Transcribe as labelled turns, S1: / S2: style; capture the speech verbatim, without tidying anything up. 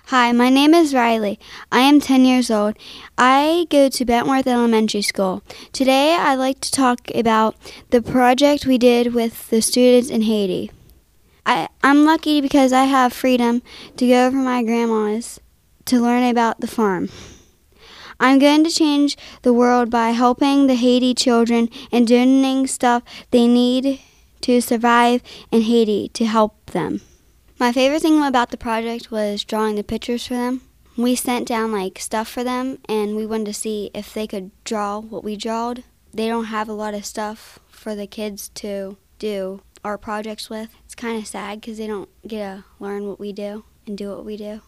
S1: Hi, my name is Riley. I am ten years old. I go to Bentworth Elementary School. Today I'd like to talk about the project we did with the students in Haiti. I, I'm lucky because I have freedom to go over my grandma's to learn about the farm. I'm going to change the world by helping the Haiti children and donating stuff they need to survive in Haiti to help them. My favorite thing about the project was drawing the pictures for them. We sent down like stuff for them and we wanted to see if they could draw what we drawed. They don't have a lot of stuff for the kids to do our projects with. It's kind of sad because they don't get to learn what we do and do what we do.